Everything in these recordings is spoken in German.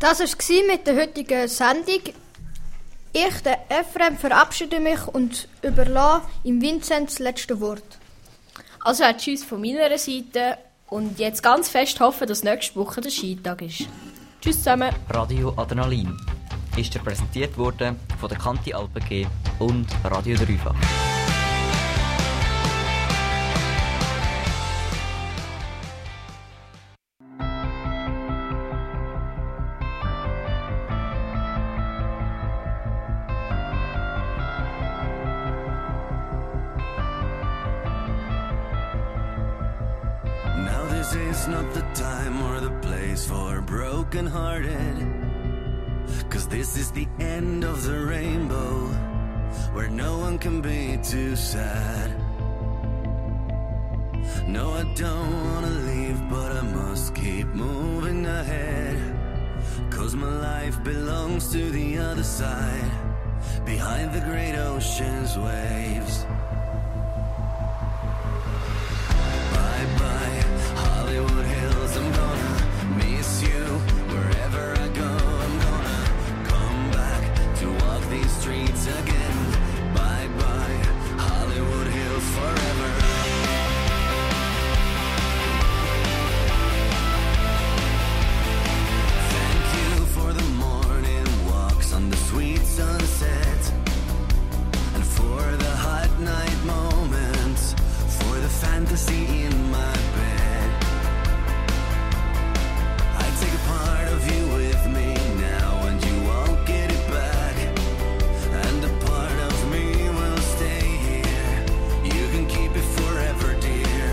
Das war es mit der heutigen Sendung. Ich, der Ephraim, verabschiede mich und überlasse ihm Vincent das letzte Wort. Also tschüss von meiner Seite und jetzt ganz fest hoffen, dass nächste Woche der Skitag ist. Tschüss zusammen. Radio Adrenalin ist präsentiert worden von der Kanti Alpen G und Radio Dreifach. This is not the time or the place for broken-hearted, 'cause this is the end of the rainbow, where no one can be too sad. No, I don't wanna leave, but I must keep moving ahead, 'cause my life belongs to the other side, behind the great ocean's waves. Bye-bye, Hollywood Hills, I'm gonna miss you. Wherever I go, I'm gonna come back to walk these streets again. Bye-bye, Hollywood Hills, forever. Thank you for the morning walks on the sweet sunset, and for the hot night moments, for the fantasy in my bed. I take a part of you with me now, and you won't get it back, and a part of me will stay here. You can keep it forever, dear.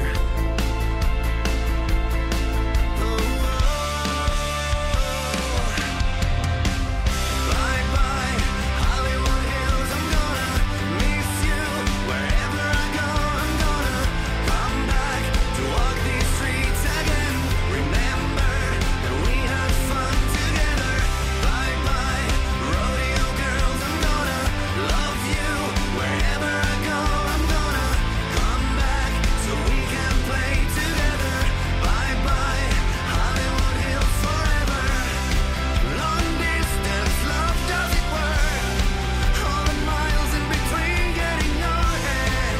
Bye-bye, Hollywood Hills, I'm gonna miss you. Wherever I go, I'm gonna come back to walk these streets again. Remember that we had fun together. Bye-bye, rodeo girls, I'm gonna love you. Wherever I go, I'm gonna come back so we can play together. Bye-bye, Hollywood Hills, forever. Long distance love, does it work? All the miles in between getting your head.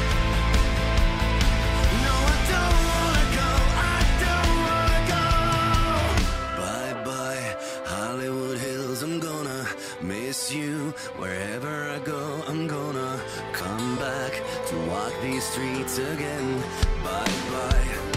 No, I don't wanna go, I don't wanna go. Bye-bye, Hollywood Hills, I'm gonna miss you. Wherever I go, I'm gonna come back to walk these streets again. Bye-bye.